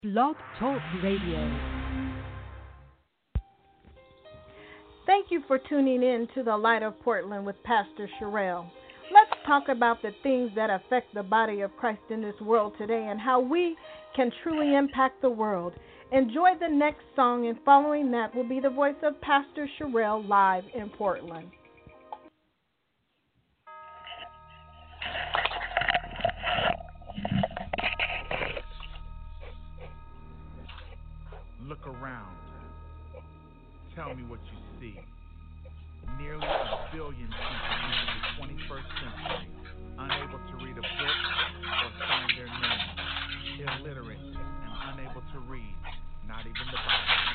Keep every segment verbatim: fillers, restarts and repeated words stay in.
Blog Talk Radio. Thank you for tuning in to the Light of Portland with Pastor Sherelle. Let's talk about the things that affect the body of Christ in this world today and how we can truly impact the world. Enjoy the next song, and following that will be the voice of Pastor Sherelle live in Portland. Look around. Tell me what you see. Nearly a billion people in the twenty-first century, unable to read a book or sign their name, illiterate and unable to read, not even the Bible.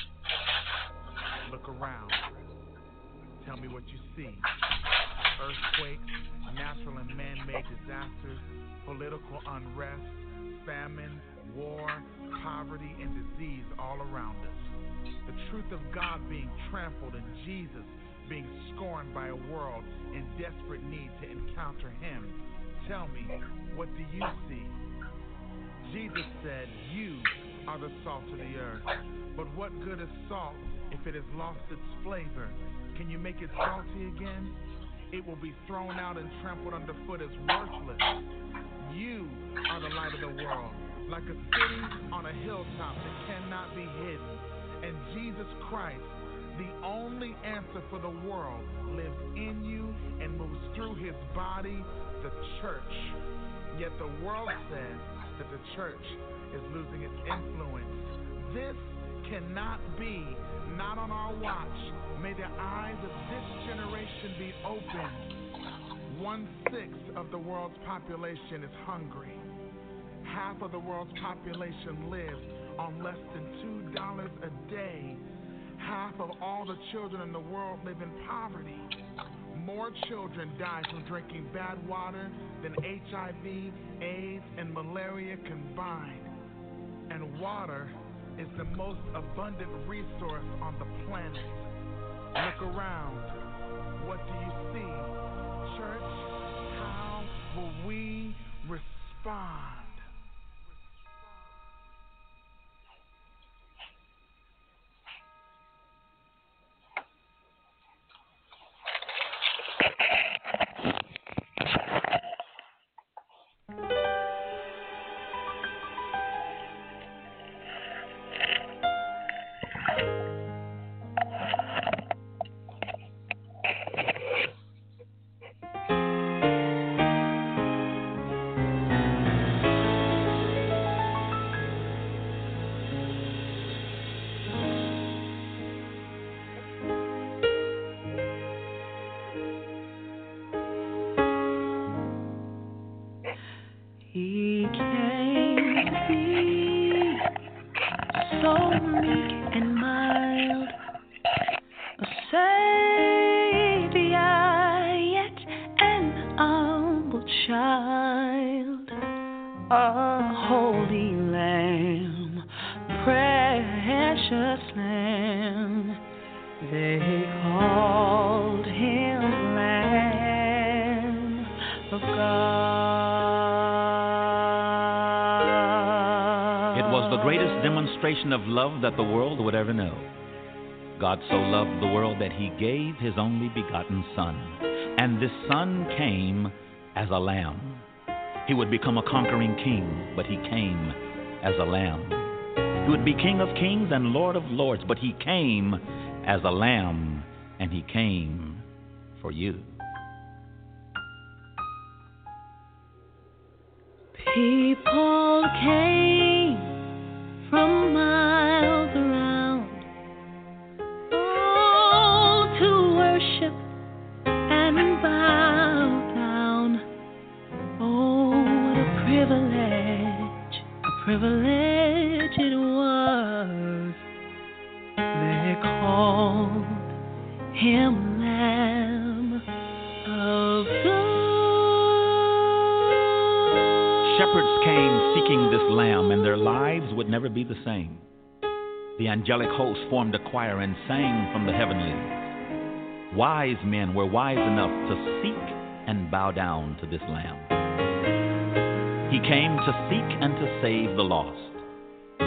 Look around. Tell me what you see. Earthquakes, natural and man-made disasters, political unrest, famine, war, poverty, and disease all around us. The truth of God being trampled and Jesus being scorned by a world in desperate need to encounter Him. Tell me, what do you see? Jesus said, "You are the salt of the earth. But what good is salt if it has lost its flavor? Can you make it salty again? It will be thrown out and trampled underfoot as worthless. You are the light of the world, like a city on a hilltop that cannot be hidden. And Jesus Christ, the only answer for the world, lives in you and moves through His body, the church. Yet the world says that the church is losing its influence. This cannot be, not on our watch. May the eyes of this generation be opened. One-sixth of the world's population is hungry. Half of the world's population lives on less than two dollars a day. Half of all the children in the world live in poverty. More children die from drinking bad water than H I V, AIDS, and malaria combined. And water is the most abundant resource on the planet. Look around. What do you see? Church, how will we respond? He came to be so meek and mild, a savior, yet an humble child, a holy lamb, precious lamb. They called him Lamb of God. Demonstration of love that the world would ever know. God so loved the world that He gave His only begotten Son. And this Son came as a lamb. He would become a conquering king, but He came as a lamb. He would be King of kings and Lord of lords, but He came as a lamb, and He came for you. People came from miles around, oh, to worship and bow down. Oh, what a privilege, a privilege it was. They called Him Lamb of God. Shepherds came seeking this lamb, and their lives would never be the same. The angelic host formed a choir and sang from the heavenlies. Wise men were wise enough to seek and bow down to this lamb. He came to seek and to save the lost.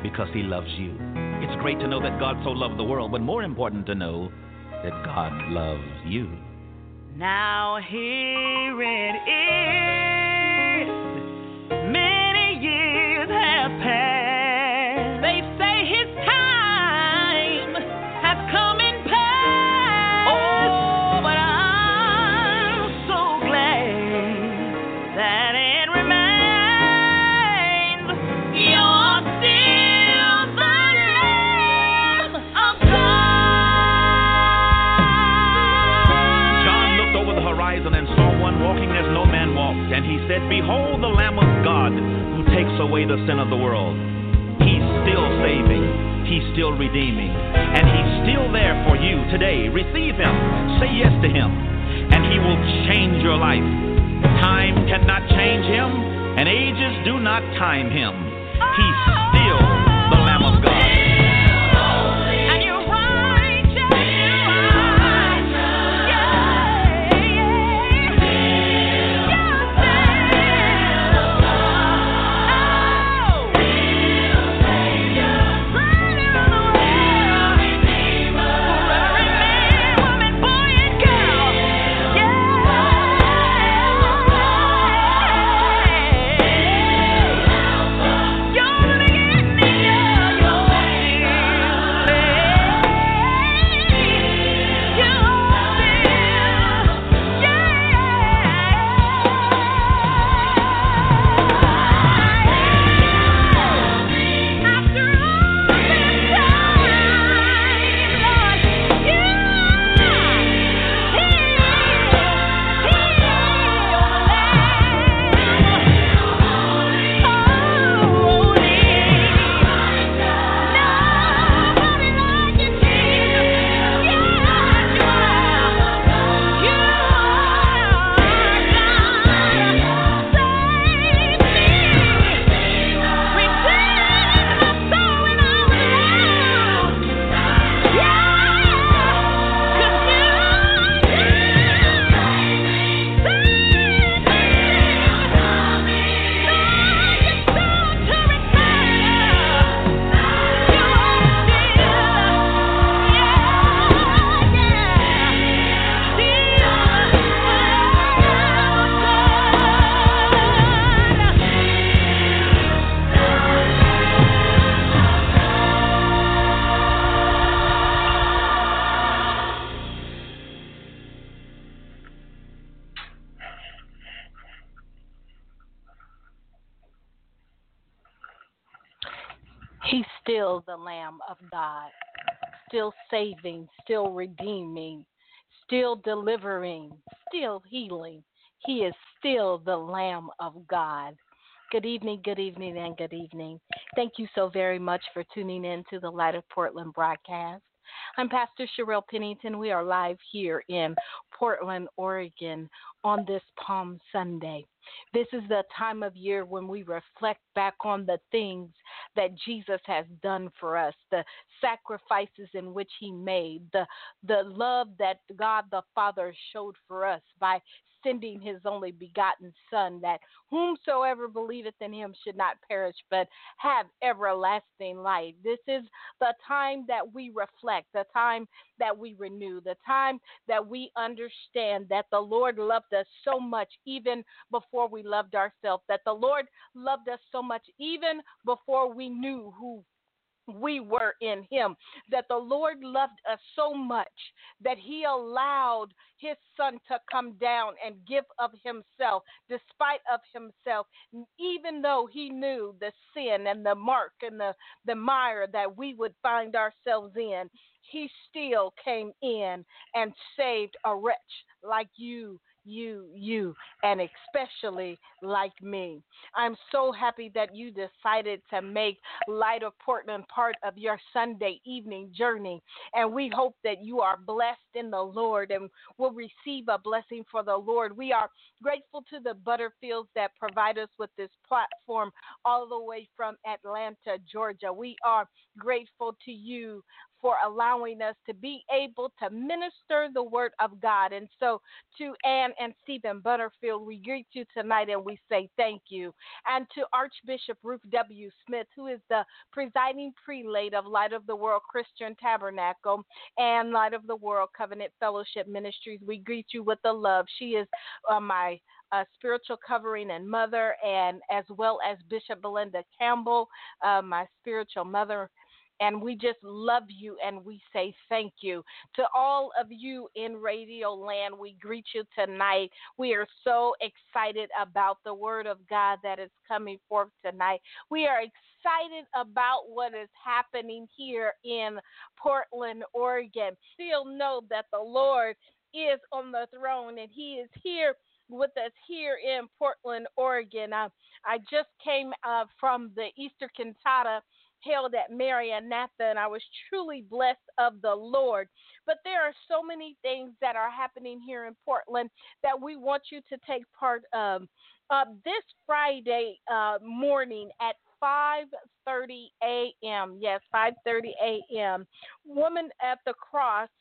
because he loves you. It's great to know that God so loved the world, but more important to know that God loves you. Now here it is. Many years have passed. They say his time has come and passed. Oh, but I'm so glad that it remains. You're still the Lamb of God. John looked over the horizon and saw one walking as no man walked, and he said, "Behold the Lamb of God who takes away the sin of the world." He's still saving, he's still redeeming, and he's still there for you today. Receive him, say yes to him, and he will change your life. Time cannot change him, and ages do not time him. He's still the Lamb of God. And you're righteous, you're righteous, yeah, yeah. You're still the oh, Savior, Savior of the world, Redeemer, every man, woman, boy, and girl, yeah. You're the beginning, yeah, you're still He's still the Lamb of God, still saving, still redeeming, still delivering, still healing. He is still the Lamb of God. Good evening, good evening, and good evening. Thank you so very much for tuning in to the Light of Portland broadcast. I'm Pastor Sherelle Pennington. We are live here in Portland, Oregon on this Palm Sunday. This is the time of year when we reflect back on the things that Jesus has done for us, the sacrifices in which he made, the, the love that God the Father showed for us by sending his only begotten Son, that whomsoever believeth in him should not perish but have everlasting life. This is the time that we reflect, the time that we renew, the time that we understand that the Lord loved us so much even before we loved ourselves, that the Lord loved us so much even before we knew who we were in him, that the Lord loved us so much that he allowed his Son to come down and give of himself, despite of himself, even though he knew the sin and the mark and the, the mire that we would find ourselves in. He still came in and saved a wretch like you, you, you, and especially like me. I'm so happy that you decided to make Light of Portland part of your Sunday evening journey, and we hope that you are blessed in the Lord and will receive a blessing for the Lord. We are grateful to the Butterfields that provide us with this platform all the way from Atlanta, Georgia. We are grateful to you for allowing us to be able to minister the word of God. And so to Ann and Stephen Butterfield, we greet you tonight and we say thank you. And to Archbishop Ruth W. Smith, who is the presiding prelate of Light of the World Christian Tabernacle and Light of the World Covenant Fellowship Ministries, we greet you with the love. She is uh, my uh, spiritual covering and mother, and as well as Bishop Belinda Campbell, uh, my spiritual mother. And we just love you and we say thank you. To all of you in Radio Land, we greet you tonight. We are so excited about the word of God that is coming forth tonight. We are excited about what is happening here in Portland, Oregon. Still know that the Lord is on the throne and he is here with us here in Portland, Oregon. Uh, I just came uh, from the Easter Cantata held at Maranatha, and I was truly blessed of the Lord. But there are so many things that are happening here in Portland that we want you to take part of. Uh, this Friday uh, morning at five thirty a.m., yes, five thirty a.m., Woman at the Cross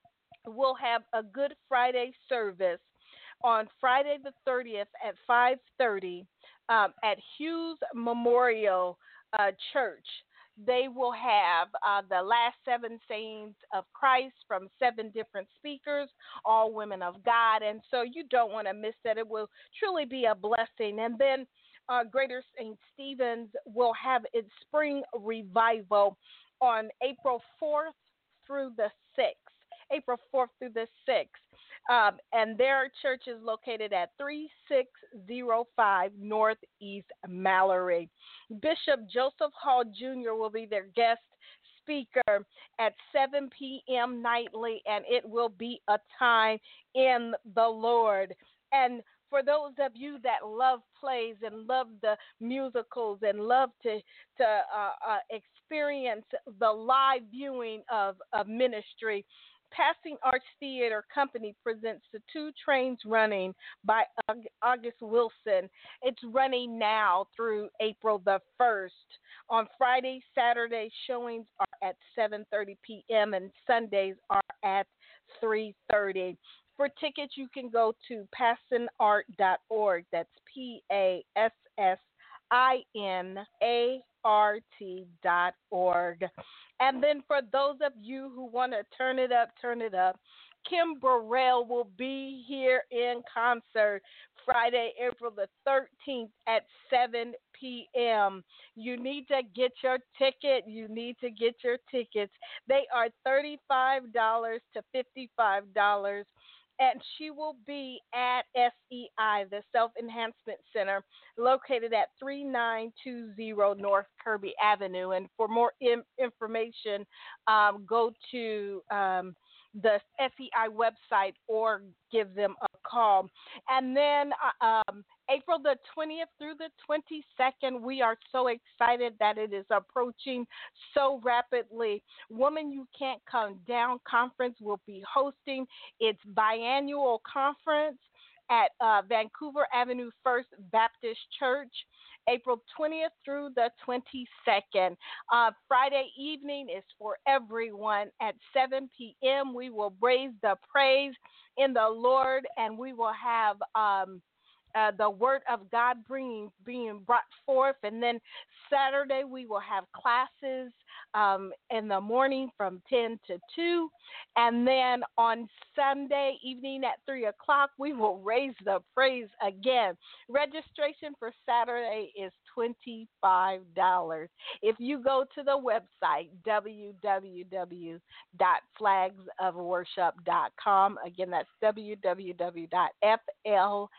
will have a Good Friday service on Friday the thirtieth at five thirty um, at Hughes Memorial uh, Church. They will have uh, the last seven sayings of Christ from seven different speakers, all women of God. And so you don't want to miss that. It will truly be a blessing. And then uh, Greater Saint Stephen's will have its spring revival on April fourth through the sixth. April fourth through the sixth. Um, and their church is located at thirty-six oh five Northeast Mallory. Bishop Joseph Hall Junior will be their guest speaker at seven p.m. nightly, and it will be a time in the Lord. And for those of you that love plays and love the musicals and love to to uh, uh, experience the live viewing of, of ministry, Passing Arts Theater Company presents The Two Trains Running by August Wilson. It's running now through April the first. On Friday, Saturday, showings are at seven thirty p.m. and Sundays are at three thirty. For tickets, you can go to passion art dot org. That's P A S S I N A R T dot org. And then for those of you who want to turn it up, turn it up, Kim Burrell will be here in concert Friday, April the thirteenth at seven p.m. You need to get your ticket. You need to get your tickets. They are thirty-five dollars to fifty-five dollars. And she will be at S E I, the Self Enhancement Center, located at thirty-nine twenty North Kirby Avenue. And for more in- information, um, go to um, the S E I website or give them a call. And then uh, um, April the twentieth through the twenty-second, we are so excited that it is approaching so rapidly. Woman You Can't Come Down Conference will be hosting its biannual conference at uh, Vancouver Avenue First Baptist Church, April twentieth through the twenty-second. Uh, Friday evening is for everyone at seven p.m. We will raise the praise in the Lord, and we will have um, uh, the word of God bringing, being brought forth. And then Saturday we will have classes um, in the morning from ten to two. And then on Sunday evening at three o'clock, we will raise the praise again. Registration for Saturday is twenty-five dollars. If you go to the website, w w w dot flags of worship dot com, again, that's w w w dot flags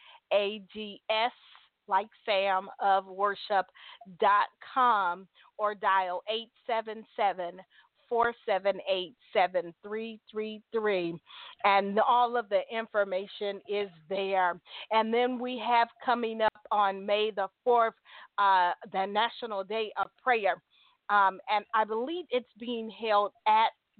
like Sam of worship dot com, or dial eight seven seven, four seven eight, seven three three three, and all of the information is there. And then we have coming up on May the fourth, uh, the National Day of Prayer, um, and I believe it's being held at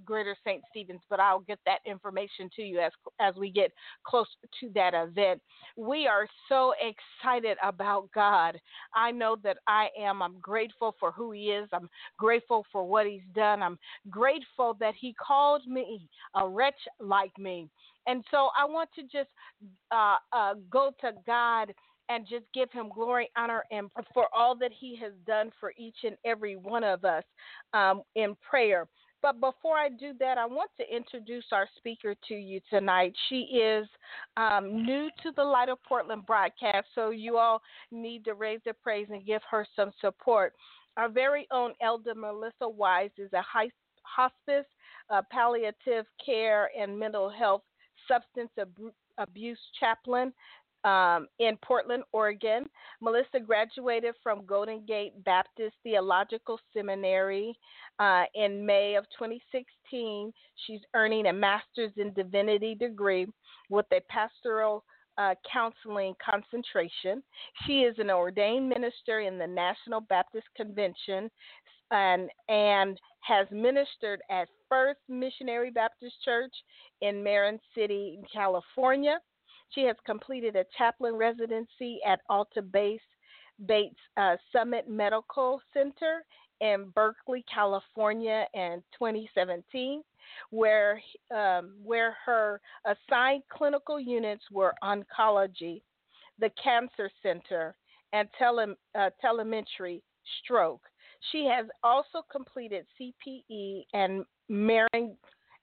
Greater Saint Stephen's, but I'll get that information to you as as we get close to that event. We are so excited about God. I know that I am. I'm grateful for who He is. I'm grateful for what He's done. I'm grateful that He called me, a wretch like me. And so I want to just uh, uh, go to God and just give Him glory, honor, and for all that He has done for each and every one of us um, in prayer. But before I do that, I want to introduce our speaker to you tonight. She is um, new to the Light of Portland broadcast, so you all need to raise their praise and give her some support. Our very own Elder Melissa Wise is a high, hospice, uh, palliative care, and mental health substance ab- abuse chaplain Um, in Portland, Oregon. Melissa graduated from Golden Gate Baptist Theological Seminary uh, in May of twenty sixteen. She's earning a master's in divinity degree with a pastoral uh, counseling concentration. She is an ordained minister in the National Baptist Convention and and has ministered at First Missionary Baptist Church in Marin City, California. She has completed a chaplain residency at Alta Base Bates uh, Summit Medical Center in Berkeley, California in twenty seventeen, where um, where her assigned clinical units were oncology, the Cancer Center, and tele, uh, telemetry stroke. She has also completed C P E and Marin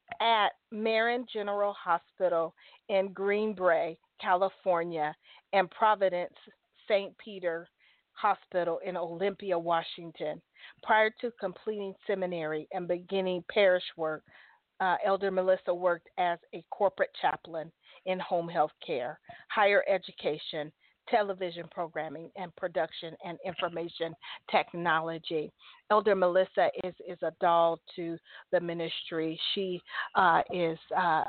at Marin General Hospital in Green Bay, California, and Providence Saint Peter Hospital in Olympia, Washington. Prior to completing seminary and beginning parish work, uh, Elder Melissa worked as a corporate chaplain in home health care, higher education, television programming and production, and information technology. Elder Melissa is, is a doll to the ministry. She uh, is uh,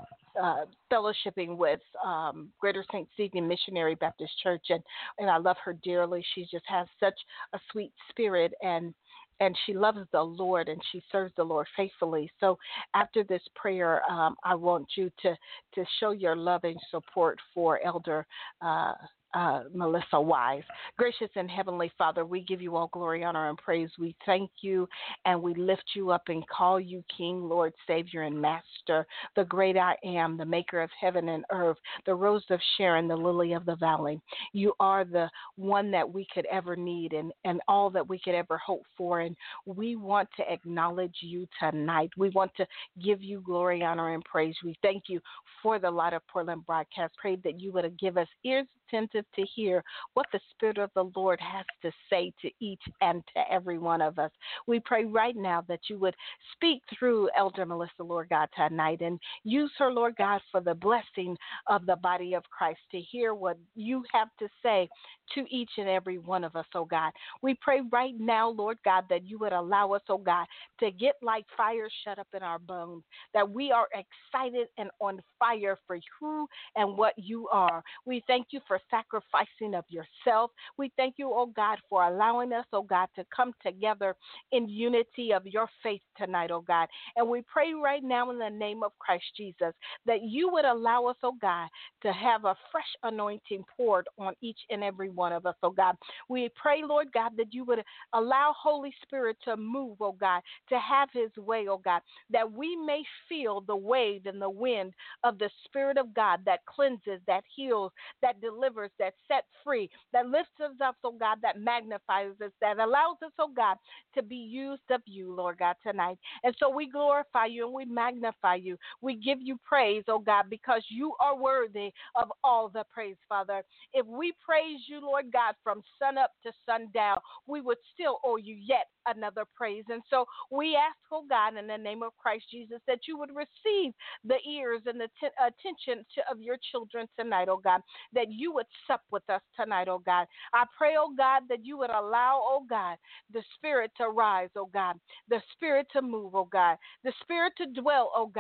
uh, fellowshipping with um, Greater Saint Stephen Missionary Baptist Church, and, and I love her dearly. She just has such a sweet spirit, and and she loves the Lord, and she serves the Lord faithfully. So after this prayer, um, I want you to, to show your love and support for Elder uh, Uh, Melissa Wise. Gracious and Heavenly Father, we give you all glory, honor, and praise. We thank you and we lift you up and call you King, Lord, Savior, and Master, the great I am, the maker of heaven and earth, the rose of Sharon, the lily of the valley. You are the one that we could ever need and, and all that we could ever hope for. And we want to acknowledge you tonight. We want to give you glory, honor, and praise. We thank you for the Light of Portland broadcast. Pray that you would give us ears attentive to hear what the Spirit of the Lord has to say to each and to every one of us. We pray right now that you would speak through Elder Melissa, Lord God, tonight, and use her, Lord God, for the blessing of the body of Christ to hear what you have to say to each and every one of us, oh God. We pray right now, Lord God, that you would allow us, oh God, to get like fire shut up in our bones, that we are excited and on fire for who and what you are. We thank you for sacrificing of yourself. We thank you, oh God, for allowing us, oh God, to come together in unity of your faith tonight, oh God. And we pray right now in the name of Christ Jesus that you would allow us, oh God, to have a fresh anointing poured on each and every one of us, oh God. We pray, Lord God, that you would allow Holy Spirit to move, oh God, to have his way, oh God, that we may feel the wave and the wind of the Spirit of God that cleanses, that heals, that delivers, that sets free, that lifts us up, oh God, that magnifies us, that allows us, oh God, to be used of you, Lord God, tonight. And so we glorify you and we magnify you. We give you praise, oh God, because you are worthy of all the praise, Father. If we praise you, Lord God, from sun up to sundown, we would still owe you yet another praise. And so we ask, oh God, in the name of Christ Jesus, that you would receive the ears and the t- attention to, of your children tonight, oh God, that you would sup with us tonight, oh God. I pray, oh God, that you would allow, oh God, the Spirit to rise, oh God, the Spirit to move, oh God, the Spirit to dwell, oh God,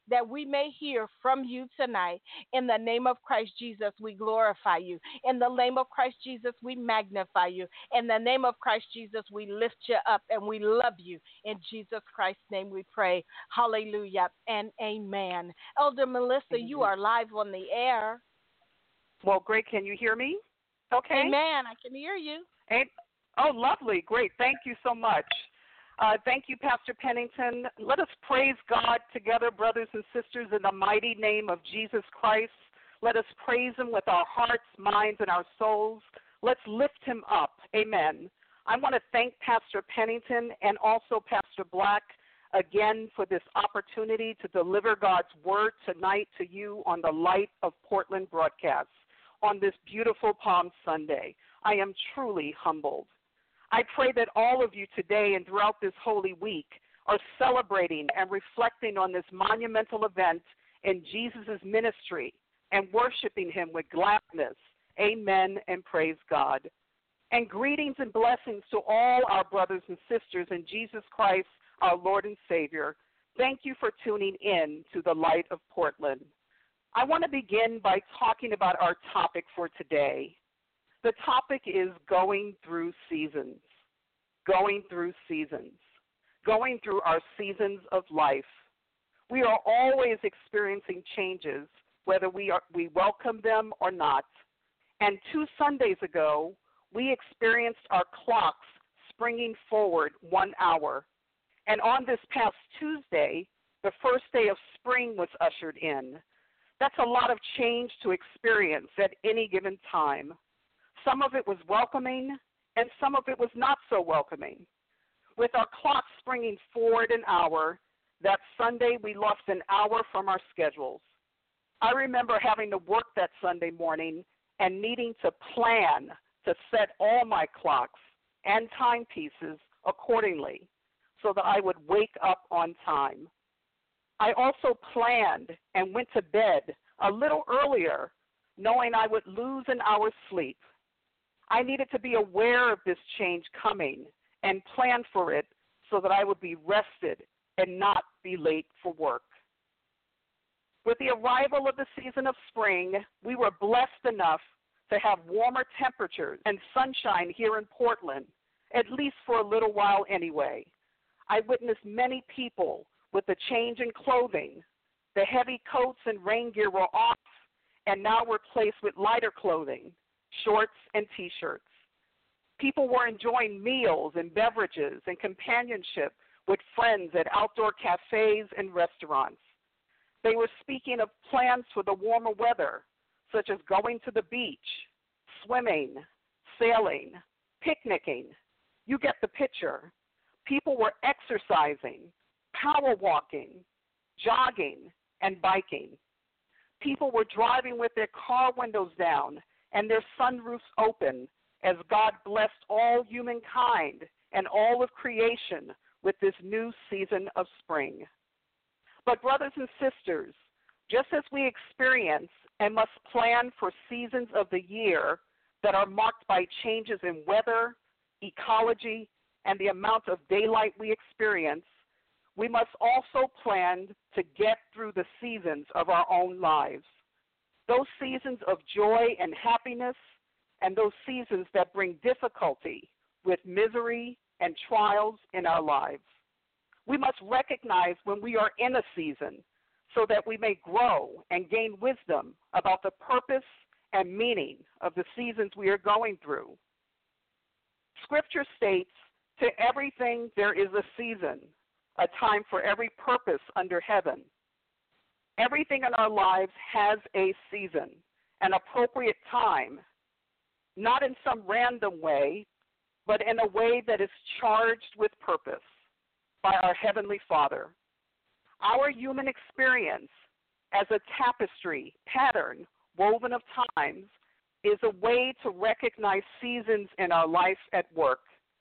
that we may hear from you tonight. In the name of Christ Jesus, we glorify you. In the name of Christ Jesus, we magnify you. In the name of Christ Jesus, we lift you up and we love you. In Jesus Christ's name we pray. Hallelujah and amen. Elder Melissa, Amen. you are live on the air. Well, great. Can you hear me? Okay. Amen. I can hear you. And, oh, lovely. Great. Thank you so much. Uh, thank you, Pastor Pennington. Let us praise God together, brothers and sisters, in the mighty name of Jesus Christ. Let us praise him with our hearts, minds, and our souls. Let's lift him up. Amen. I want to thank Pastor Pennington and also Pastor Black again for this opportunity to deliver God's word tonight to you on the Light of Portland broadcast on this beautiful Palm Sunday. I am truly humbled. I pray that all of you today and throughout this holy week are celebrating and reflecting on this monumental event in Jesus' ministry and worshiping him with gladness. Amen and praise God. And greetings and blessings to all our brothers and sisters in Jesus Christ, our Lord and Savior. Thank you for tuning in to the Light of Portland. I want to begin by talking about our topic for today. The topic is going through seasons, going through seasons, going through our seasons of life. We are always experiencing changes, whether we are, we welcome them or not. And two Sundays ago, we experienced our clocks springing forward one hour. And on this past Tuesday, the first day of spring was ushered in. That's a lot of change to experience at any given time. Some of it was welcoming, and some of it was not so welcoming. With our clocks springing forward an hour, that Sunday we lost an hour from our schedules. I remember having to work that Sunday morning and needing to plan to set all my clocks and timepieces accordingly so that I would wake up on time. I also planned and went to bed a little earlier, knowing I would lose an hour's sleep. I needed to be aware of this change coming and plan for it so that I would be rested and not be late for work. With the arrival of the season of spring, we were blessed enough to have warmer temperatures and sunshine here in Portland, at least for a little while anyway. I witnessed many people with the change in clothing. The heavy coats and rain gear were off and now replaced with lighter clothing, shorts and T-shirts. People were enjoying meals and beverages and companionship with friends at outdoor cafes and restaurants. They were speaking of plans for the warmer weather, such as going to the beach, swimming, sailing, picnicking. You get the picture. People were exercising, power walking, jogging, and biking. People were driving with their car windows down and their sunroofs open as God blessed all humankind and all of creation with this new season of spring. But brothers and sisters, just as we experience and must plan for seasons of the year that are marked by changes in weather, ecology, and the amount of daylight we experience, we must also plan to get through the seasons of our own lives. Those seasons of joy and happiness, and those seasons that bring difficulty with misery and trials in our lives. We must recognize when we are in a season so that we may grow and gain wisdom about the purpose and meaning of the seasons we are going through. Scripture states, "To everything there is a season, a time for every purpose under heaven." Everything in our lives has a season, an appropriate time, not in some random way, but in a way that is charged with purpose by our Heavenly Father. Our human experience as a tapestry, pattern, woven of times, is a way to recognize seasons in our life at work.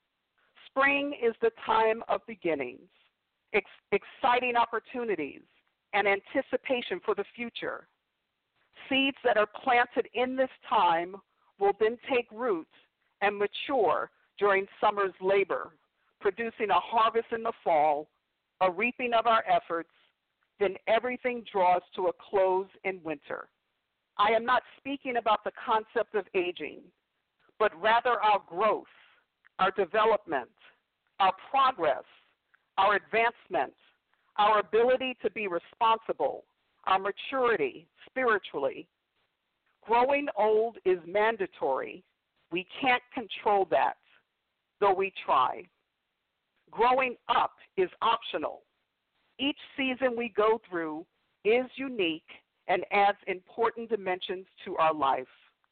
Spring is the time of beginnings, ex- exciting opportunities, and anticipation for the future. Seeds that are planted in this time will then take root and mature during summer's labor, producing a harvest in the fall, a reaping of our efforts, then everything draws to a close in winter. I am not speaking about the concept of aging, but rather our growth, our development, our progress, our advancement, our ability to be responsible, our maturity spiritually. Growing old is mandatory. We can't control that, though we try. Growing up is optional. Each season we go through is unique and adds important dimensions to our life.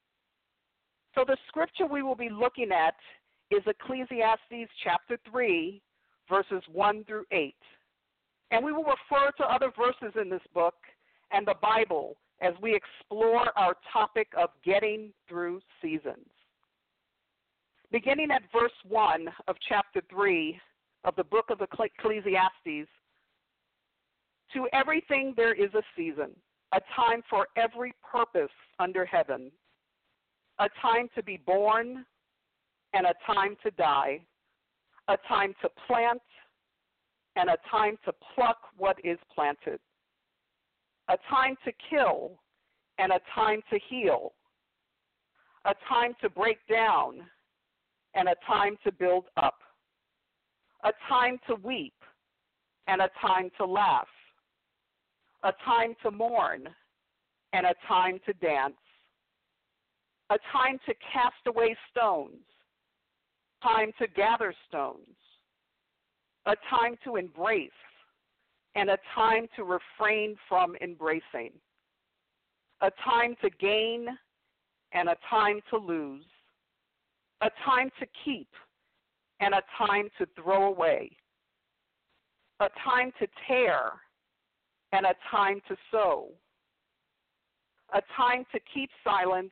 So the scripture we will be looking at is Ecclesiastes chapter three, verses one through eight. And we will refer to other verses in this book and the Bible as we explore our topic of getting through seasons. Beginning at verse one of chapter three of the book of Ecclesiastes, to everything there is a season, a time for every purpose under heaven, a time to be born and a time to die, a time to plant and a time to pluck what is planted, a time to kill and a time to heal, a time to break down and a time to build up, a time to weep and a time to laugh, a time to mourn and a time to dance, a time to cast away stones, time to gather stones, a time to embrace and a time to refrain from embracing, a time to gain and a time to lose, a time to keep and a time to throw away, a time to tear and a time to sow, a time to keep silence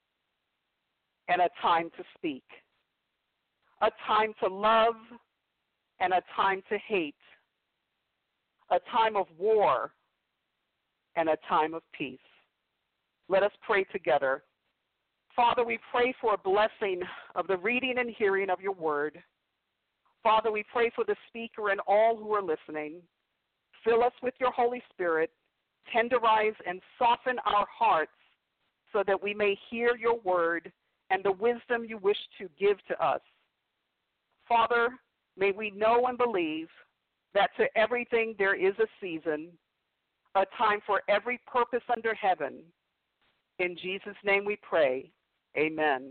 and a time to speak, a time to love and a time to hate, a time of war and a time of peace. Let us pray together. Father, we pray for a blessing of the reading and hearing of your word. Father, we pray for the speaker and all who are listening. Fill us with your Holy Spirit, tenderize and soften our hearts so that we may hear your word and the wisdom you wish to give to us. Father, may we know and believe that to everything there is a season, a time for every purpose under heaven. In Jesus' name we pray, amen.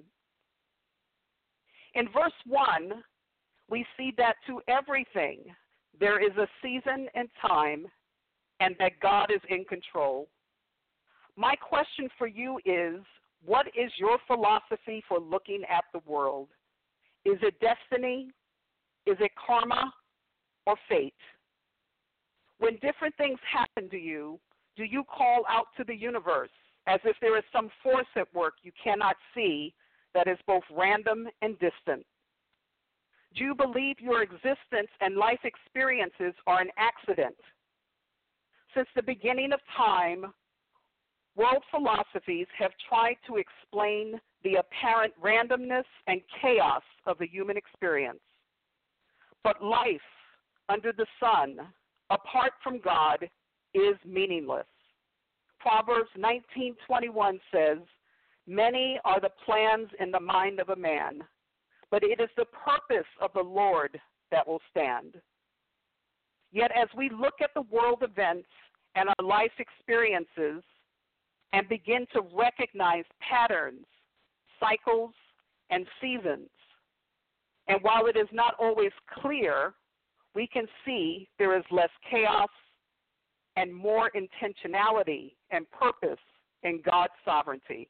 In verse one, we see that to everything there is a season and time, and that God is in control. My question for you is, what is your philosophy for looking at the world? Is it destiny? Is it karma or fate? When different things happen to you, do you call out to the universe as if there is some force at work you cannot see that is both random and distant? Do you believe your existence and life experiences are an accident? Since the beginning of time, world philosophies have tried to explain the apparent randomness and chaos of the human experience. But life under the sun, apart from God, is meaningless. Proverbs nineteen twenty-one says, "Many are the plans in the mind of a man, but it is the purpose of the Lord that will stand." Yet as we look at the world events and our life experiences and begin to recognize patterns, cycles, and seasons, and while it is not always clear, we can see there is less chaos and more intentionality and purpose in God's sovereignty.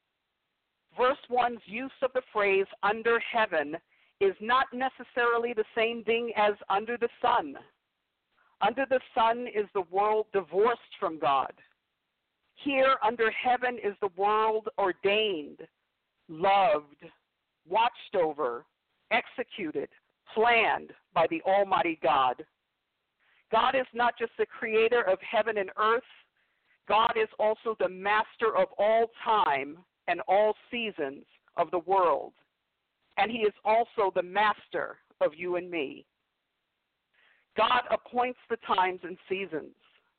Verse one's use of the phrase under heaven is not necessarily the same thing as under the sun. Under the sun is the world divorced from God. Here under heaven is the world ordained, loved, watched over, executed, planned by the Almighty God. God is not just the creator of heaven and earth. God is also the master of all time and all seasons of the world. And he is also the master of you and me. God appoints the times and seasons.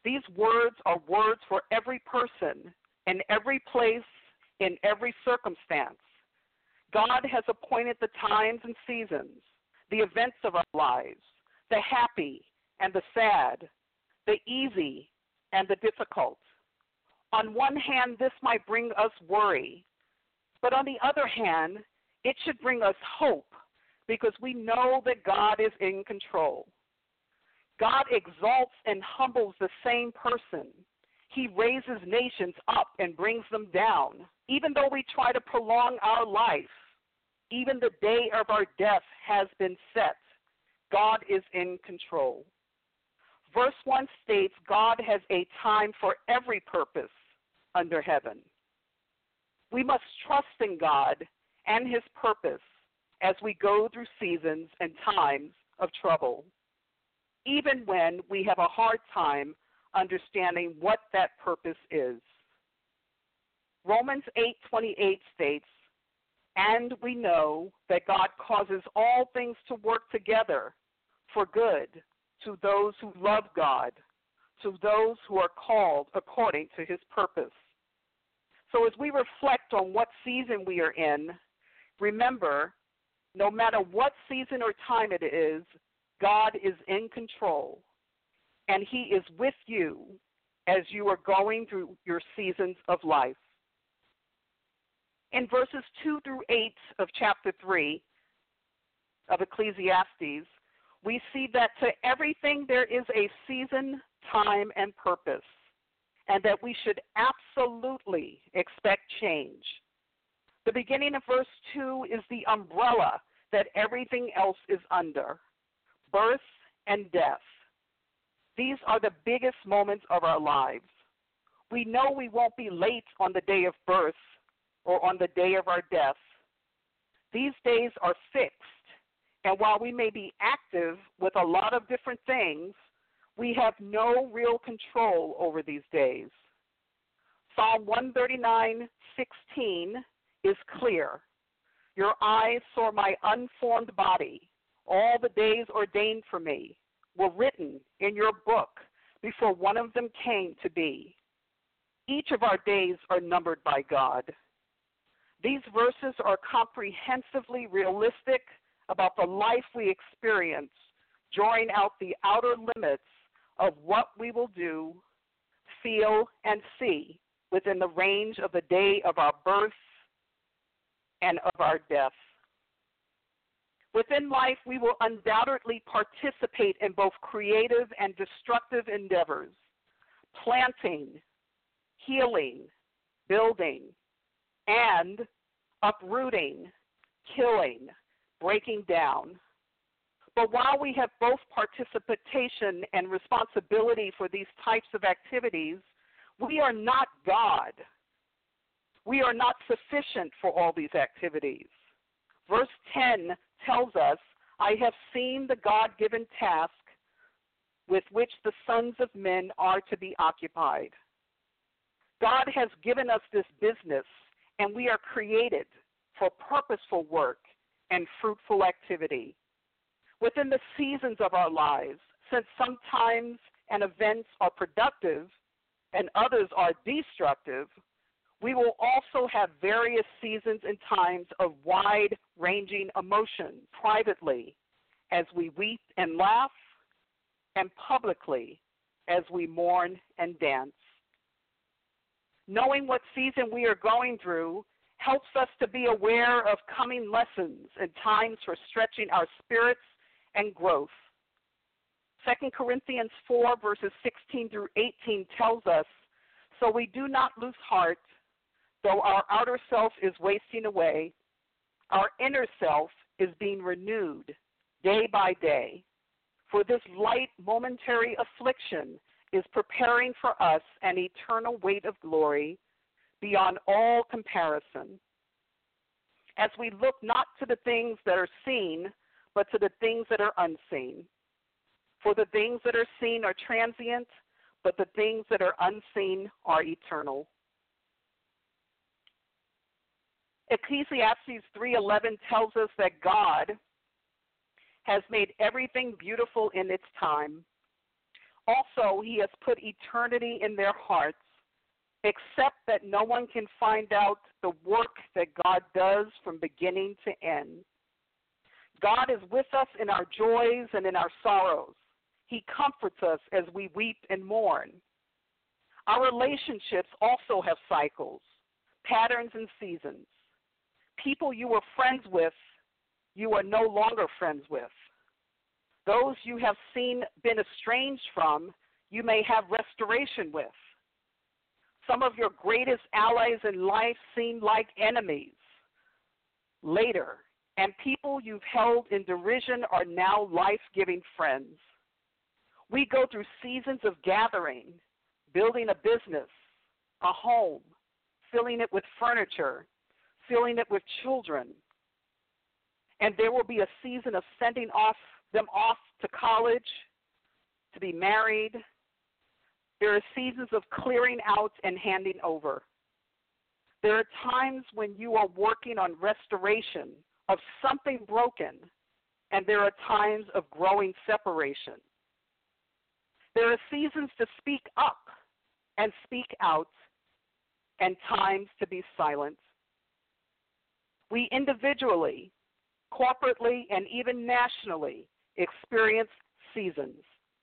These words are words for every person, in every place, in every circumstance. God has appointed the times and seasons, the events of our lives, the happy and the sad, the easy and the difficult. On one hand, this might bring us worry, but on the other hand, it should bring us hope because we know that God is in control. God exalts and humbles the same person. He raises nations up and brings them down. Even though we try to prolong our life, even the day of our death has been set. God is in control. Verse one states God has a time for every purpose under heaven. We must trust in God and his purpose as we go through seasons and times of trouble, even when we have a hard time understanding what that purpose is. Romans eight twenty-eight states, "And we know that God causes all things to work together for good to those who love God, to those who are called according to his purpose." So as we reflect on what season we are in, remember, no matter what season or time it is, God is in control, and he is with you as you are going through your seasons of life. In verses two through eight of chapter three of Ecclesiastes, we see that to everything there is a season, time, and purpose, and that we should absolutely expect change. The beginning of verse two is the umbrella that everything else is under: birth and death. These are the biggest moments of our lives. We know we won't be late on the day of birth or on the day of our death. These days are fixed, and while we may be active with a lot of different things, we have no real control over these days. Psalm one thirty-nine sixteen is clear. "Your eyes saw my unformed body. All the days ordained for me were written in your book before one of them came to be." Each of our days are numbered by God. These verses are comprehensively realistic about the life we experience, drawing out the outer limits of what we will do, feel, and see within the range of the day of our birth and of our death. Within life, we will undoubtedly participate in both creative and destructive endeavors: planting, healing, building, and uprooting, killing, breaking down. But while we have both participation and responsibility for these types of activities, we are not God. We are not sufficient for all these activities. Verse ten tells us, "I have seen the God-given task with which the sons of men are to be occupied." God has given us this business, and we are created for purposeful work and fruitful activity. Within the seasons of our lives, since some times and events are productive and others are destructive, we will also have various seasons and times of wide-ranging emotions privately as we weep and laugh, and publicly as we mourn and dance. Knowing what season we are going through helps us to be aware of coming lessons and times for stretching our spirits and growth. Second Corinthians four, verses sixteen through eighteen tells us, "So we do not lose heart, though our outer self is wasting away, our inner self is being renewed day by day. For this light momentary affliction is preparing for us an eternal weight of glory beyond all comparison. As we look not to the things that are seen, but to the things that are unseen. For the things that are seen are transient, but the things that are unseen are eternal." Ecclesiastes three eleven tells us that God has made everything beautiful in its time. Also, he has put eternity in their hearts, except that no one can find out the work that God does from beginning to end. God is with us in our joys and in our sorrows. He comforts us as we weep and mourn. Our relationships also have cycles, patterns, and seasons. People you were friends with, you are no longer friends with. Those you have seen been estranged from, you may have restoration with. Some of your greatest allies in life seem like enemies later, and people you've held in derision are now life-giving friends. We go through seasons of gathering, building a business, a home, filling it with furniture, filling it with children. And there will be a season of sending off them off to college, to be married. There are seasons of clearing out and handing over. There are times when you are working on restoration of something broken, and there are times of growing separation. There are seasons to speak up and speak out, and times to be silent. We individually, corporately, and even nationally experience seasons.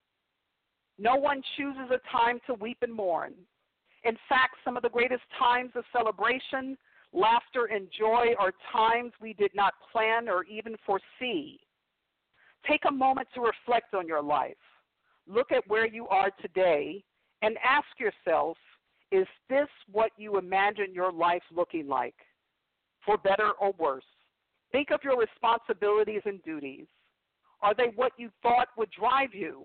No one chooses a time to weep and mourn. In fact, some of the greatest times of celebration, laughter, and joy are times we did not plan or even foresee. Take a moment to reflect on your life. Look at where you are today and ask yourself, is this what you imagine your life looking like, for better or worse? Think of your responsibilities and duties. Are they what you thought would drive you?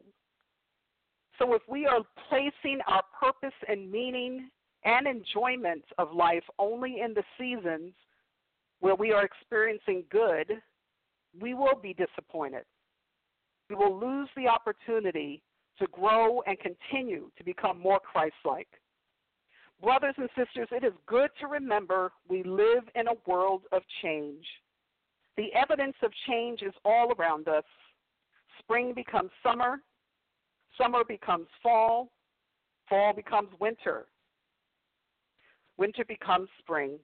So if we are placing our purpose and meaning and enjoyment of life only in the seasons where we are experiencing good, we will be disappointed. We will lose the opportunity to grow and continue to become more Christ-like. Brothers and sisters, it is good to remember we live in a world of change. The evidence of change is all around us. Spring becomes summer. Summer becomes fall. Fall becomes winter. Winter becomes spring.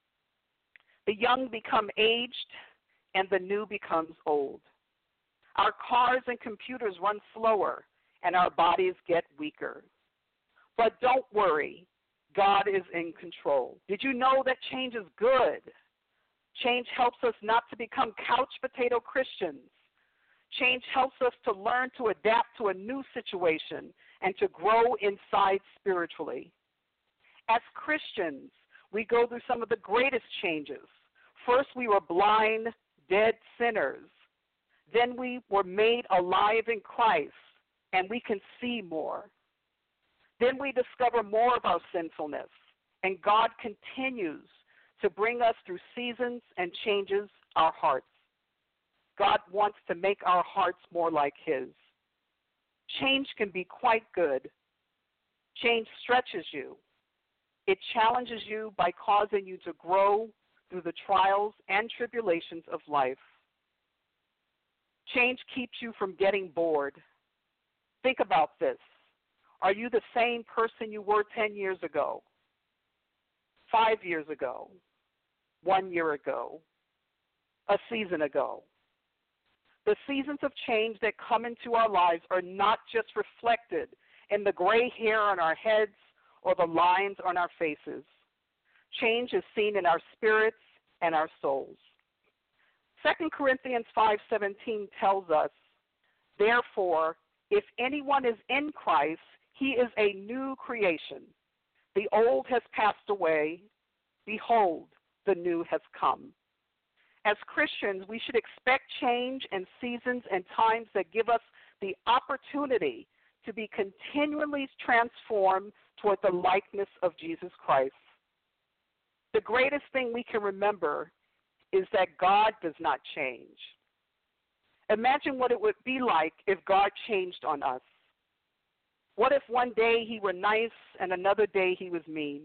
The young become aged, and the new becomes old. Our cars and computers run slower, and our bodies get weaker. But don't worry, God is in control. Did you know that change is good? Change helps us not to become couch potato Christians. Change helps us to learn to adapt to a new situation and to grow inside spiritually. As Christians, we go through some of the greatest changes. First, we were blind, dead sinners. Then we were made alive in Christ, and we can see more. Then we discover more of our sinfulness, and God continues to bring us through seasons and changes our hearts. God wants to make our hearts more like His. Change can be quite good. Change stretches you. It challenges you by causing you to grow through the trials and tribulations of life. Change keeps you from getting bored. Think about this. Are you the same person you were ten years ago, five years ago, one year ago, a season ago? The seasons of change that come into our lives are not just reflected in the gray hair on our heads or the lines on our faces. Change is seen in our spirits and our souls. Second Corinthians five seventeen tells us, therefore, if anyone is in Christ, he is a new creation. The old has passed away. Behold, the new has come. As Christians, we should expect change and seasons and times that give us the opportunity to be continually transformed toward the likeness of Jesus Christ. The greatest thing we can remember is that God does not change. Imagine what it would be like if God changed on us. What if one day He were nice and another day He was mean?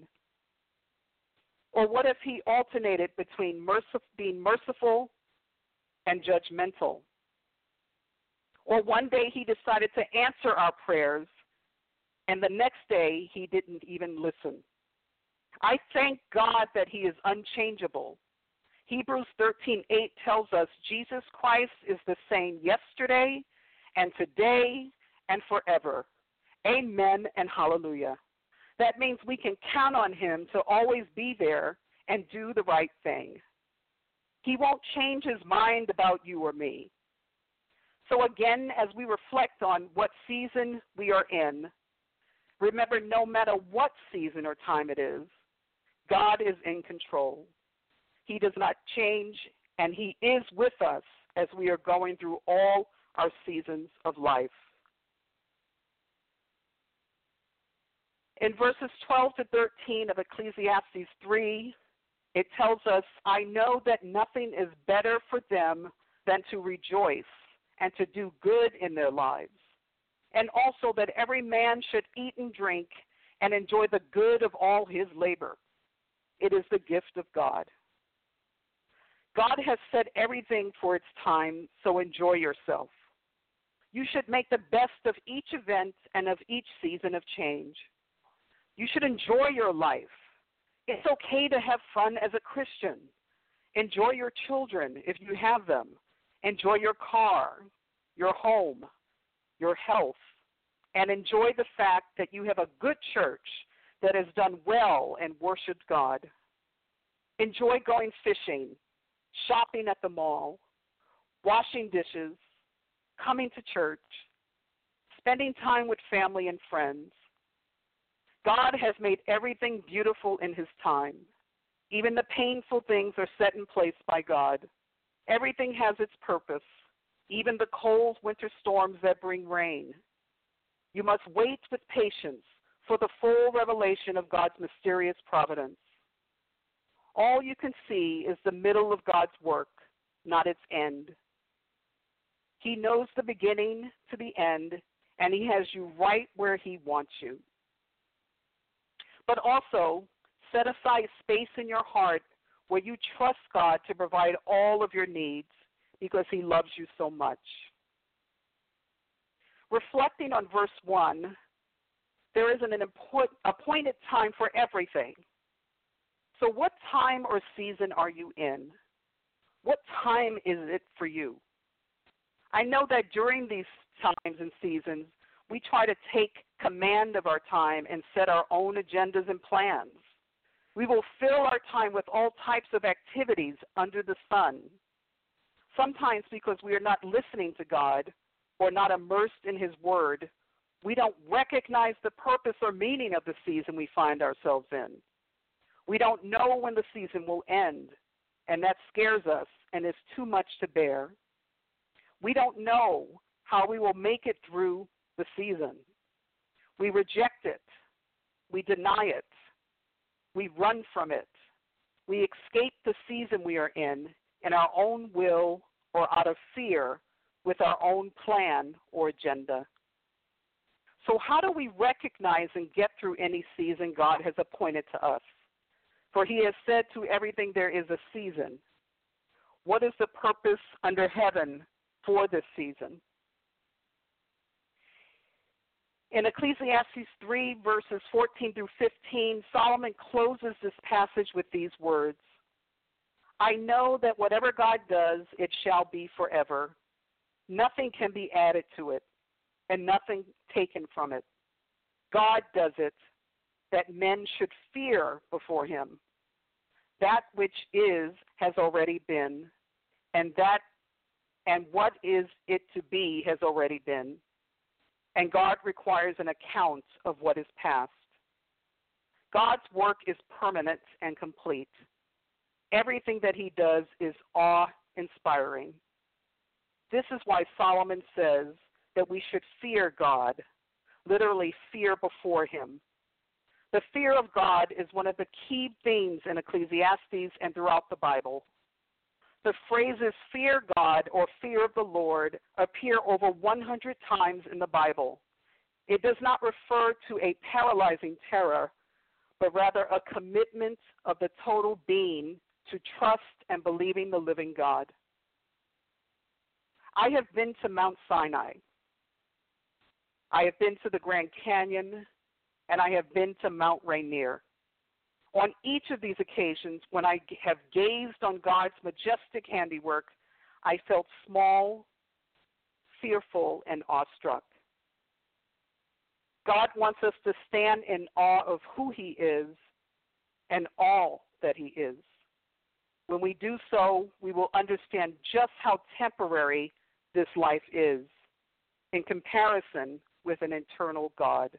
Or what if He alternated between mercif- being merciful and judgmental? Or one day He decided to answer our prayers and the next day he didn't even listen. I thank God that he is unchangeable. Hebrews thirteen eight tells us Jesus Christ is the same yesterday and today and forever. Amen and hallelujah. That means we can count on him to always be there and do the right thing. He won't change his mind about you or me. So again, as we reflect on what season we are in, remember, no matter what season or time it is, God is in control. He does not change, and he is with us as we are going through all our seasons of life. In verses twelve to thirteen of Ecclesiastes three, it tells us, I know that nothing is better for them than to rejoice and to do good in their lives, and also that every man should eat and drink and enjoy the good of all his labor. It is the gift of God. God has set everything for its time, so enjoy yourself. You should make the best of each event and of each season of change. You should enjoy your life. It's okay to have fun as a Christian. Enjoy your children if you have them. Enjoy your car, your home, your health, and enjoy the fact that you have a good church that has done well and worshiped God. Enjoy going fishing, shopping at the mall, washing dishes, coming to church, spending time with family and friends. God has made everything beautiful in his time. Even the painful things are set in place by God. Everything has its purpose, even the cold winter storms that bring rain. You must wait with patience for the full revelation of God's mysterious providence. All you can see is the middle of God's work, not its end. He knows the beginning to the end, and he has you right where he wants you. But also, set aside space in your heart where you trust God to provide all of your needs because he loves you so much. Reflecting on verse one, there is an appointed time for everything. So what time or season are you in? What time is it for you? I know that during these times and seasons, we try to take command of our time and set our own agendas and plans. We will fill our time with all types of activities under the sun. Sometimes because we are not listening to God or not immersed in his word, we don't recognize the purpose or meaning of the season we find ourselves in. We don't know when the season will end, and that scares us and is too much to bear. We don't know how we will make it through the season. We reject it. We deny it. We run from it. We escape the season we are in in our own will or out of fear with our own plan or agenda. So how do we recognize and get through any season God has appointed to us? For he has said to everything there is a season. What is the purpose under heaven for this season? In Ecclesiastes three, verses fourteen through fifteen, Solomon closes this passage with these words. I know that whatever God does, it shall be forever. Nothing can be added to it, and nothing taken from it. God does it, that men should fear before him. That which is has already been, and that and what is it to be has already been. And God requires an account of what is past. God's work is permanent and complete. Everything that he does is awe-inspiring. This is why Solomon says that we should fear God, literally fear before him. The fear of God is one of the key themes in Ecclesiastes and throughout the Bible. The phrases fear God or fear of the Lord appear over one hundred times in the Bible. It does not refer to a paralyzing terror, but rather a commitment of the total being to trust and believing the living God. I have been to Mount Sinai. I have been to the Grand Canyon and I have been to Mount Rainier. On each of these occasions, when I have gazed on God's majestic handiwork, I felt small, fearful, and awestruck. God wants us to stand in awe of who he is and all that he is. When we do so, we will understand just how temporary this life is in comparison with an eternal God.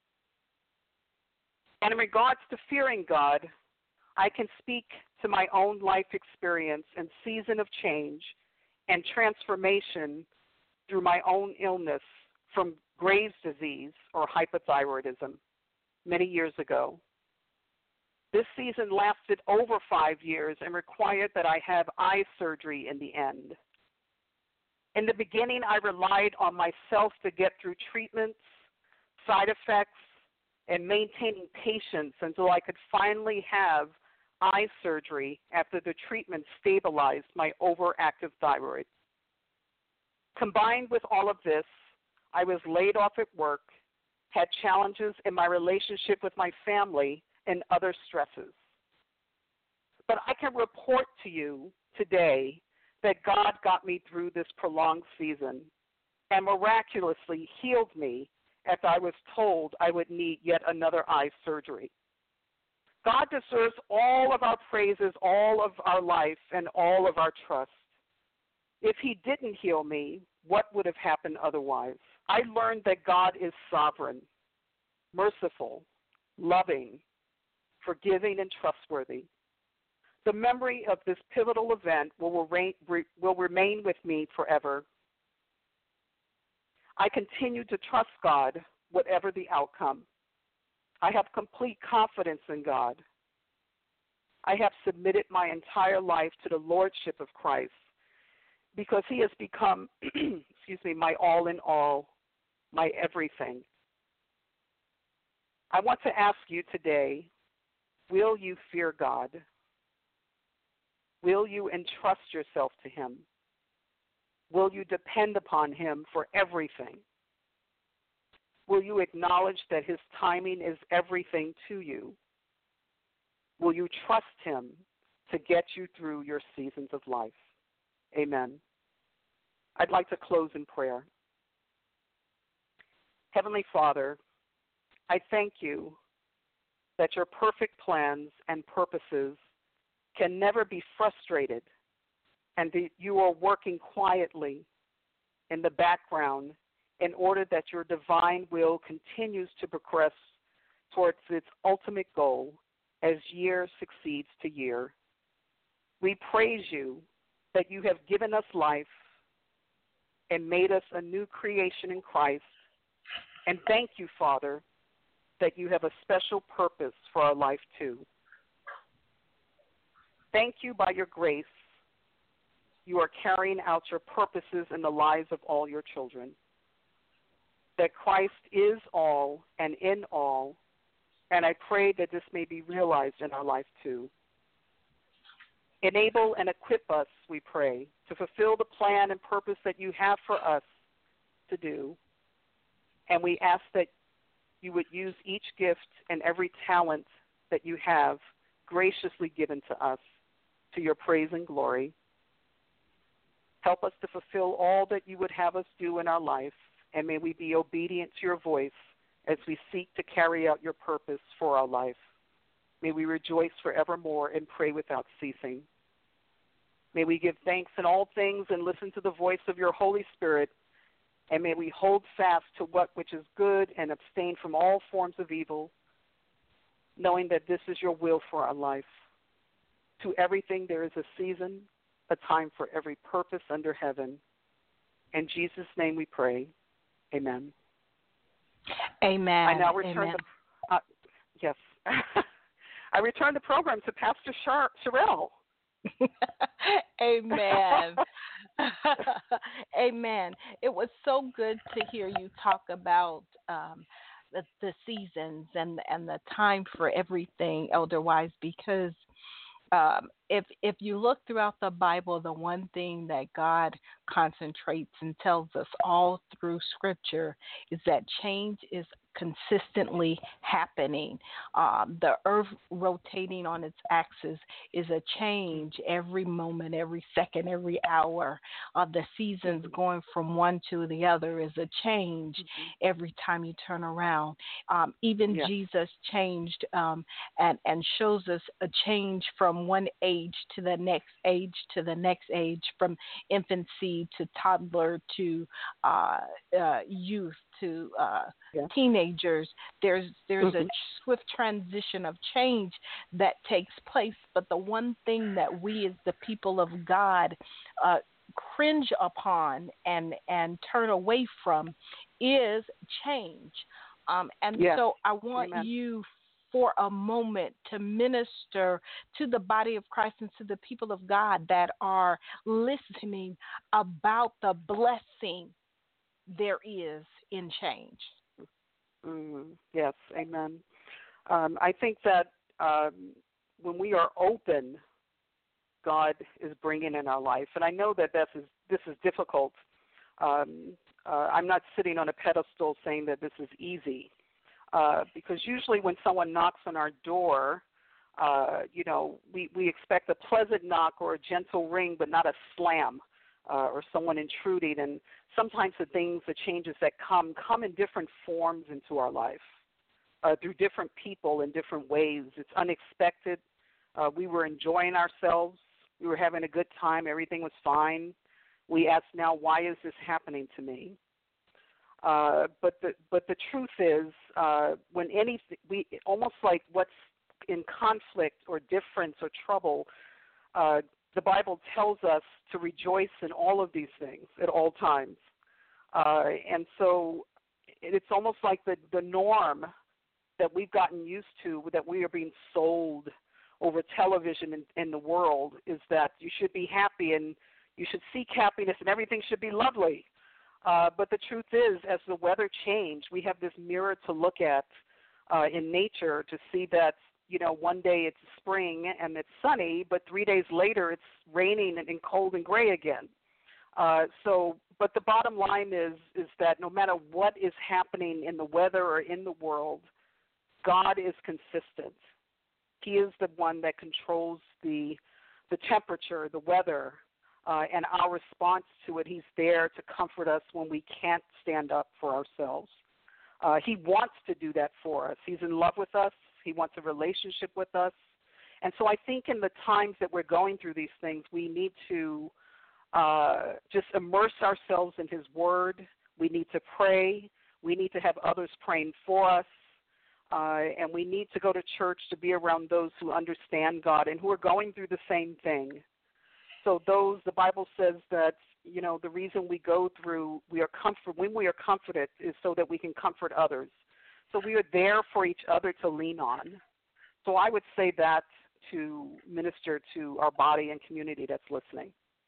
And in regards to fearing God, I can speak to my own life experience and season of change and transformation through my own illness from Graves' disease or hypothyroidism many years ago. This season lasted over five years and required that I have eye surgery in the end. In the beginning, I relied on myself to get through treatments, side effects, and maintaining patience until I could finally have eye surgery after the treatment stabilized my overactive thyroid. Combined with all of this, I was laid off at work, had challenges in my relationship with my family, and other stresses. But I can report to you today that God got me through this prolonged season and miraculously healed me after I was told I would need yet another eye surgery. God deserves all of our praises, all of our life, and all of our trust. If he didn't heal me, what would have happened otherwise? I learned that God is sovereign, merciful, loving, forgiving, and trustworthy. The memory of this pivotal event will remain, will remain with me forever. I continue to trust God, whatever the outcome. I have complete confidence in God. I have submitted my entire life to the lordship of Christ because he has become, excuse me, my all in all, my everything. I want to ask you today, will you fear God? Will you entrust yourself to him? Will you depend upon him for everything? Will you acknowledge that his timing is everything to you? Will you trust him to get you through your seasons of life? Amen. I'd like to close in prayer. Heavenly Father, I thank you that your perfect plans and purposes can never be frustrated, and that you are working quietly in the background in order that your divine will continues to progress towards its ultimate goal as year succeeds to year. We praise you that you have given us life and made us a new creation in Christ, and thank you, Father, that you have a special purpose for our life too. Thank you, by your grace, you are carrying out your purposes in the lives of all your children. That Christ is all and in all, and I pray that this may be realized in our life too. Enable and equip us, we pray, to fulfill the plan and purpose that you have for us to do. And we ask that you would use each gift and every talent that you have graciously given to us to your praise and glory. Help us to fulfill all that you would have us do in our life, and may we be obedient to your voice as we seek to carry out your purpose for our life. May we rejoice forevermore and pray without ceasing. May we give thanks in all things and listen to the voice of your Holy Spirit, and may we hold fast to what which is good and abstain from all forms of evil, knowing that this is your will for our life. To everything there is a season, a time for every purpose under heaven. In Jesus' name we pray. Amen. Amen. I now return Amen. the uh, yes. I return the program to Pastor Char- Sherelle. Amen. Amen. It was so good to hear you talk about um, the, the seasons and and the time for everything, Elder Wise, because um, if if you look throughout the Bible, the one thing that God concentrates and tells us all through Scripture is that change is consistently happening. Uh, the earth rotating on its axis is a change every moment, every second, every hour. Uh, the seasons going from one to the other is a change mm-hmm. every time you turn around. Um, even yeah. Jesus changed um, and, and shows us a change from one age to the next age to the next age, from infancy to toddler to uh, uh, youth to uh, yeah. teenagers. There's there's mm-hmm. a swift transition of change that takes place. But the one thing that we as the people of God uh, cringe upon and and turn away from is change. Um, and yeah. so I want Amen. you for a moment to minister to the body of Christ and to the people of God that are listening about the blessing there is in change. Mm, yes, amen. Um, I think that um, when we are open, God is bringing in our life. And I know that this is, this is difficult. Um, uh, I'm not sitting on a pedestal saying that this is easy. Uh, because usually when someone knocks on our door, uh, you know, we, we expect a pleasant knock or a gentle ring, but not a slam uh, or someone intruding. And sometimes the things, the changes that come, come in different forms into our life, uh, through different people in different ways. It's unexpected. Uh, we were enjoying ourselves. We were having a good time. Everything was fine. We asked now, why is this happening to me? Uh, but the but the truth is, uh, when anything, we almost like what's in conflict or difference or trouble, uh, the Bible tells us to rejoice in all of these things at all times. Uh, and so it's almost like the, the norm that we've gotten used to, that we are being sold over television in, in the world, is that you should be happy and you should seek happiness and everything should be lovely. Uh, but the truth is, as the weather changed, we have this mirror to look at uh, in nature to see that, you know, one day it's spring and it's sunny, but three days later it's raining and, and cold and gray again. Uh, so, but the bottom line is, is that no matter what is happening in the weather or in the world, God is consistent. He is the one that controls the the temperature, the weather, uh, and our response to it. He's there to comfort us when we can't stand up for ourselves. Uh, he wants to do that for us. He's in love with us. He wants a relationship with us. And so I think in the times that we're going through these things, we need to uh, just immerse ourselves in his word. We need to pray. We need to have others praying for us. Uh, and we need to go to church to be around those who understand God and who are going through the same thing. So those, the Bible says that, you know, the reason we go through, we are comfort, when we are comforted is so that we can comfort others. So we are there for each other to lean on. So I would say that to minister to our body and community that's listening.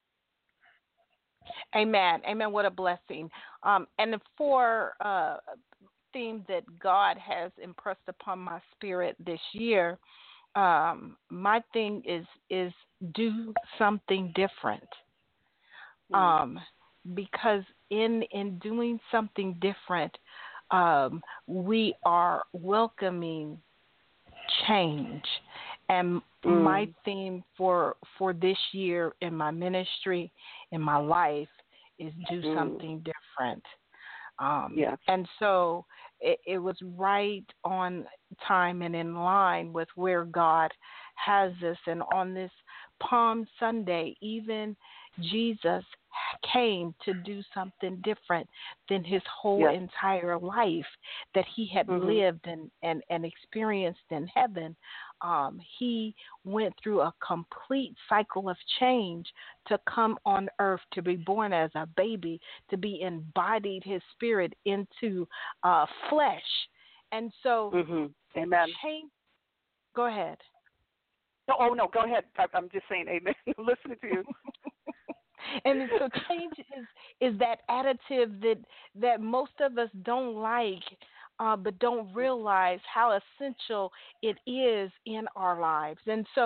Amen. Amen. What a blessing. Um, and for uh, theme that God has impressed upon my spirit this year, um, my thing is is do something different. Um, because in in doing something different, um, we are welcoming change. And mm. my theme for for this year in my ministry, in my life, is do mm. something different. Um, yeah. And so it, it was right on time and in line with where God has us. And on this Palm Sunday, even Jesus came to do something different than his whole yes. entire life that he had mm-hmm. lived and, and, and experienced in heaven. Um, he went through a complete cycle of change to come on earth, to be born as a baby, to be embodied his spirit into uh, flesh. And so, mm-hmm. Amen. Change, go ahead. No, oh, no, go ahead. I, I'm just saying amen. I'm listening to you. And so change is is that additive that that most of us don't like, uh, but don't realize how essential it is in our lives. And so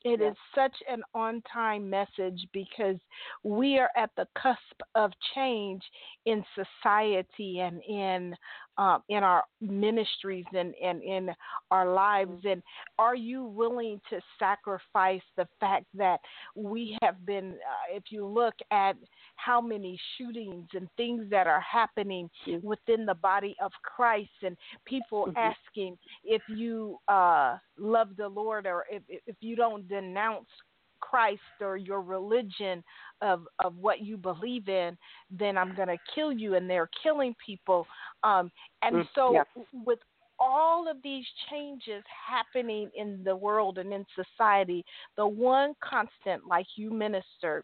It Yes. is such an on time message because we are at the cusp of change in society and in um, in our ministries and, and in our lives. And are you willing to sacrifice the fact that we have been, uh, if you look at how many shootings and things that are happening Mm-hmm. within the body of Christ, and people Mm-hmm. asking if you uh, love the Lord, or if, if you don't denounce Christ or your religion of, of what you believe in, then I'm going to kill you. And they're killing people. Um, and Mm, so yes. with all of these changes happening in the world and in society, the one constant, like you ministered,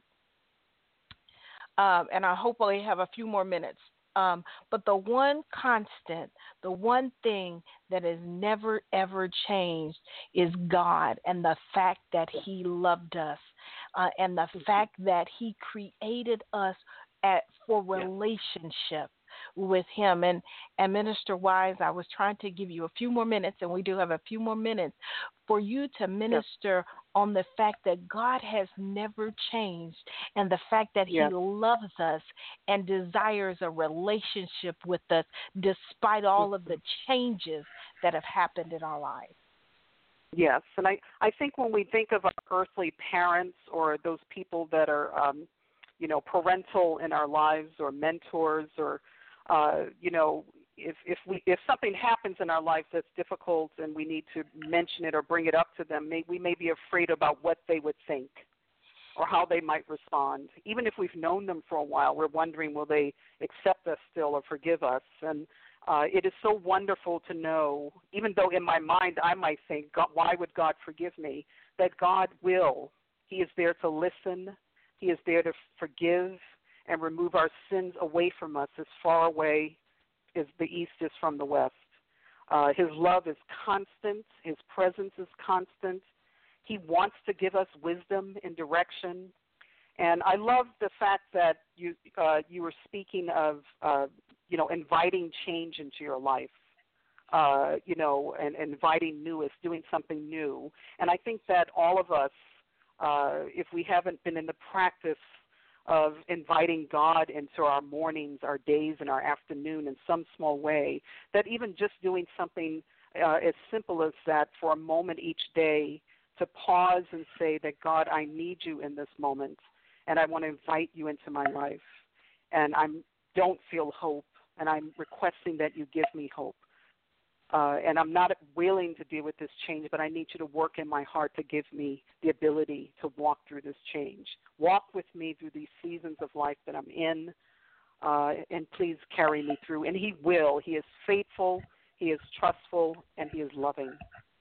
um, and I hope I have a few more minutes. Um, but the one constant, the one thing that has never, ever changed is God, and the fact that He loved us, uh, and the fact that He created us at, for relationship with Him. And, and Minister Wise, I was trying to give you a few more minutes, and we do have a few more minutes for you to minister on the fact that God has never changed, and the fact that Yes. He loves us and desires a relationship with us despite all of the changes that have happened in our lives. Yes, and I, I think when we think of our earthly parents or those people that are, um, you know, parental in our lives or mentors or, uh, you know, if if we if something happens in our lives that's difficult and we need to mention it or bring it up to them, may, we may be afraid about what they would think or how they might respond. Even if we've known them for a while, we're wondering, will they accept us still or forgive us? And uh, it is so wonderful to know, even though in my mind I might think, God, why would God forgive me, that God will. He is there to listen. He is there to forgive and remove our sins away from us as far away as the east is from the west. Uh, his love is constant. His presence is constant. He wants to give us wisdom and direction. And I love the fact that you uh, you were speaking of, uh, you know, inviting change into your life, uh, you know, and, and inviting newness, doing something new. And I think that all of us, uh, if we haven't been in the practice of inviting God into our mornings, our days, and our afternoon in some small way, that even just doing something uh, as simple as that for a moment each day, to pause and say that, God, I need you in this moment, and I want to invite you into my life, and I don't feel hope, and I'm requesting that you give me hope. Uh, and I'm not willing to deal with this change, but I need you to work in my heart to give me the ability to walk through this change. Walk with me through these seasons of life that I'm in, uh, and please carry me through. And He will. He is faithful, He is trustful, and He is loving.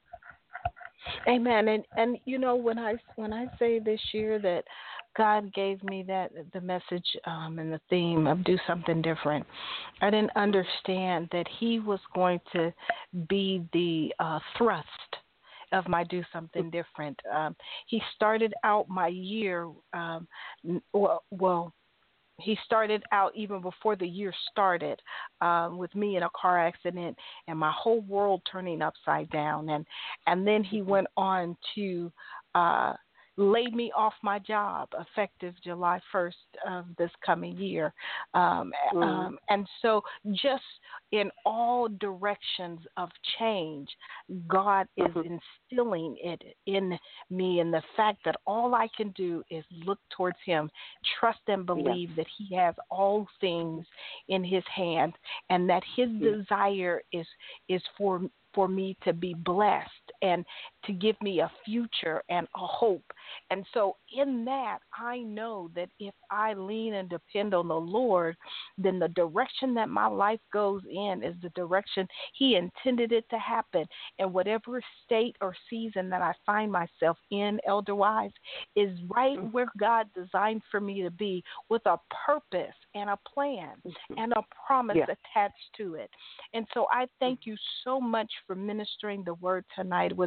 Amen. And and you know, when I when I say this year that God gave me that the message um, and the theme of do something different, I didn't understand that He was going to be the uh, thrust of my do something different. Um, he started out my year um, well well. He started out even before the year started um, with me in a car accident and my whole world turning upside down. And, and then he went on to uh, lay me off my job effective July first of this coming year. Um, Mm. um, and so just in all directions of change, God is Mhm. instilling it in me, and the fact that all I can do is look towards Him, trust and believe Yes. that He has all things in His hand, and that His Yes. desire is is for for me to be blessed and to give me a future and a hope. And so in that, I know that if I lean and depend on the Lord, then the direction that my life goes in is the direction He intended it to happen. And whatever state or season that I find myself in, Elder Wise, is right where God designed for me to be, with a purpose and a plan and a promise Yeah. attached to it. And so I thank you so much for ministering the word tonight with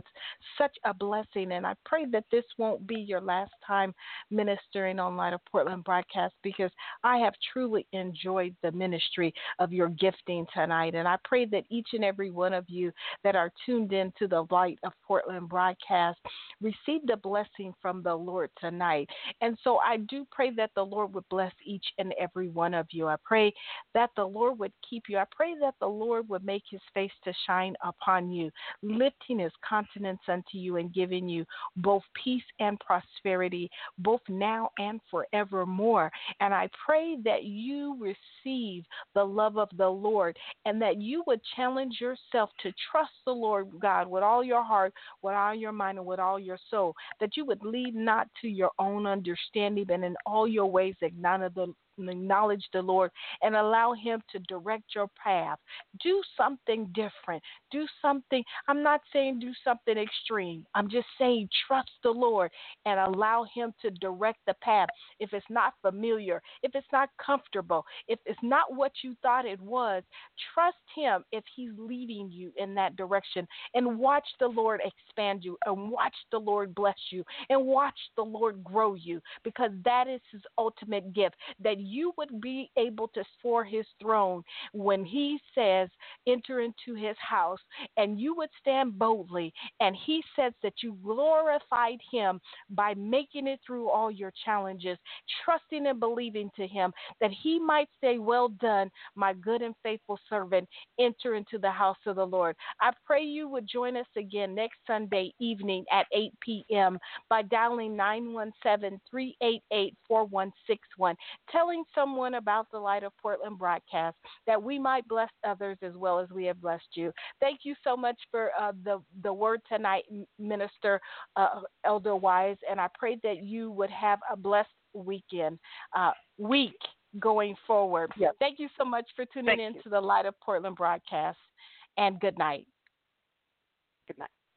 such a blessing. And I pray that this won't be your last time ministering on Light of Portland broadcast, because I have truly enjoyed the ministry of your gifting tonight. And I pray that each and every one of you that are tuned in to the Light of Portland broadcast receive the blessing from the Lord tonight. And so I do pray that the Lord would bless each and every one of you. I pray that the Lord would keep you. I pray that the Lord would make his face to shine upon you, lifting his countenance unto you and giving you both peace and prosperity, both now and forevermore. And I pray that you receive the love of the Lord, and that you would challenge yourself to trust the Lord God with all your heart, with all your mind, and with all your soul, that you would lead not to your own understanding, but in all your ways acknowledge the acknowledge the Lord and allow him to direct your path. Do something different. Do something. I'm not saying do something extreme. I'm just saying trust the Lord and allow him to direct the path. If it's not familiar, if it's not comfortable, if it's not what you thought it was, trust him if he's leading you in that direction, and watch the Lord expand you, and watch the Lord bless you, and watch the Lord grow you, because that is his ultimate gift, that you would be able to for his throne when he says enter into his house, and you would stand boldly, and he says that you glorified him by making it through all your challenges, trusting and believing to him, that he might say, well done, my good and faithful servant, enter into the house of the Lord. I pray you would join us again next Sunday evening at eight p.m. by dialing nine one seven, three eight eight, four one six one, telling someone about the Light of Portland broadcast, that we might bless others as well as we have blessed you. Thank you so much for uh, the, the word tonight, Minister uh, Elder Wise, and I pray that you would have a blessed weekend, uh, week going forward. Yes. Thank you so much for tuning Thank in you. to the Light of Portland broadcast, and good night. Good night.